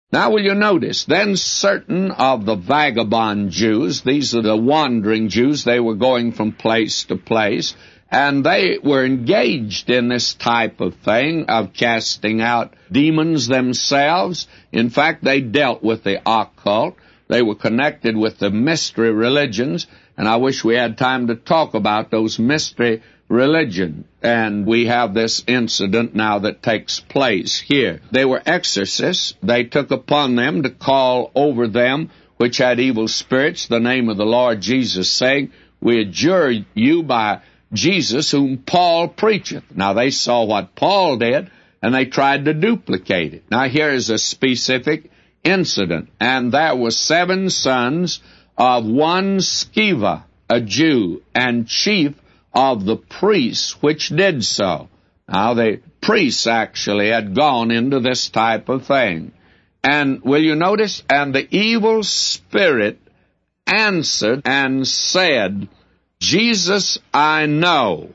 Now will you notice, then certain of the vagabond Jews, these are the wandering Jews, they were going from place to place, and they were engaged in this type of thing, of casting out demons themselves. In fact, they dealt with the occult. They were connected with the mystery religions, and I wish we had time to talk about those mystery religions. And we have this incident now that takes place here. They were exorcists. They took upon them to call over them which had evil spirits the name of the Lord Jesus, saying, "We adjure you by Jesus whom Paul preacheth." Now they saw what Paul did, and they tried to duplicate it. Now here is a specific incident. "And there were 7 sons of one Sceva, a Jew, and chief of the priests which did so." Now the priests actually had gone into this type of thing. And will you notice, "And the evil spirit answered and said, Jesus I know,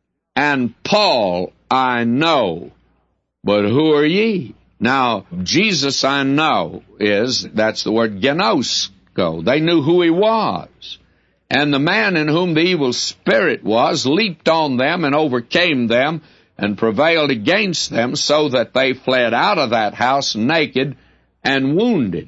and Paul I know, but who are ye?" Now, Jesus I know that's the word genosko. They knew who he was. "And the man in whom the evil spirit was leaped on them and overcame them and prevailed against them, so that they fled out of that house naked and wounded."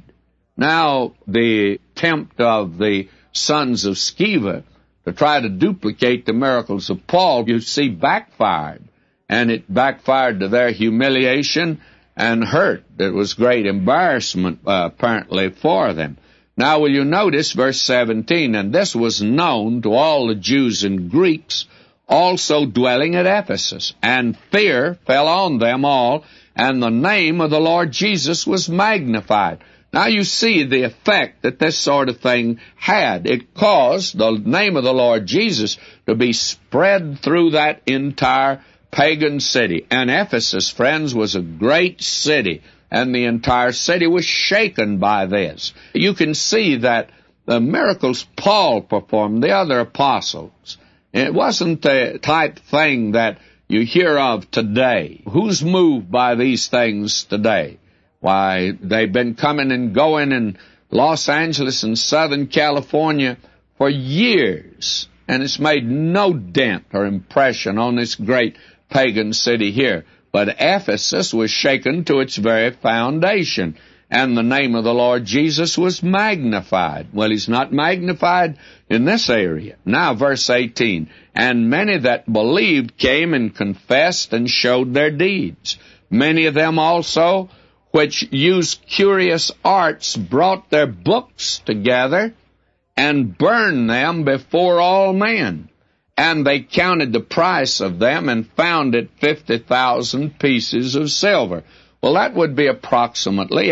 Now, the attempt of the sons of Sceva to try to duplicate the miracles of Paul, you see, backfired. And it backfired to their humiliation and hurt. It was great embarrassment, apparently, for them. Now will you notice verse 17, "And this was known to all the Jews and Greeks also dwelling at Ephesus, and fear fell on them all, and the name of the Lord Jesus was magnified." Now you see the effect that this sort of thing had. It caused the name of the Lord Jesus to be spread through that entire pagan city. And Ephesus, friends, was a great city, and the entire city was shaken by this. You can see that the miracles Paul performed, the other apostles, it wasn't the type thing that you hear of today. Who's moved by these things today? Why, they've been coming and going in Los Angeles and Southern California for years, and it's made no dent or impression on this great pagan city here. But Ephesus was shaken to its very foundation, and the name of the Lord Jesus was magnified. Well, he's not magnified in this area. Now, verse 18, "And many that believed came and confessed and showed their deeds. Many of them also which used curious arts brought their books together and burned them before all men. And they counted the price of them and found it 50,000 pieces of silver." Well, that would be approximately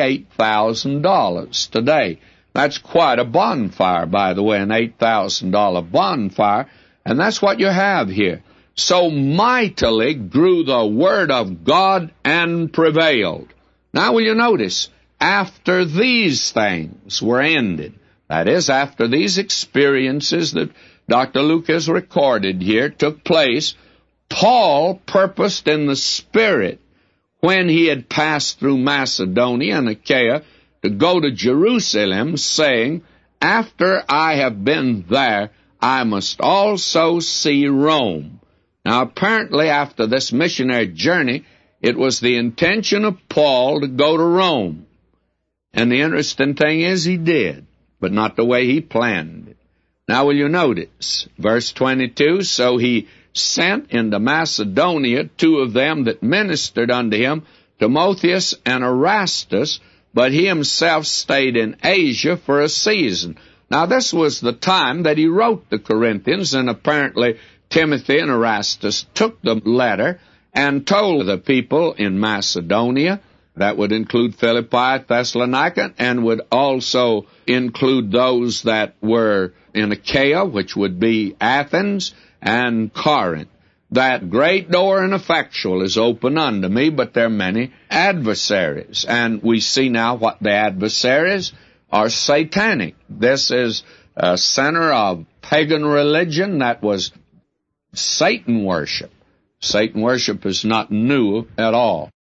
$8,000 today. That's quite a bonfire, by the way, an $8,000 bonfire, and that's what you have here. "So mightily grew the word of God and prevailed." Now will you notice, after these things were ended, that is, after these experiences that Dr. Luke has recorded here took place, Paul purposed in the Spirit, when he had passed through Macedonia and Achaia, to go to Jerusalem, saying, "After I have been there, I must also see Rome." Now apparently after this missionary journey, it was the intention of Paul to go to Rome. And the interesting thing is he did, but not the way he planned it. Now will you notice, verse 22, "So he sent into Macedonia 2 of them that ministered unto him, Timotheus and Erastus, but he himself stayed in Asia for a season." Now this was the time that he wrote the Corinthians, and apparently Timothy and Erastus took the letter and told the people in Macedonia, that would include Philippi, Thessalonica, and would also include those that were in Achaia, which would be Athens and Corinth, "That great door and effectual is open unto me, but there are many adversaries." And we see now what the adversaries are: satanic. This is a center of pagan religion that was Satan worship. Satan worship is not new at all.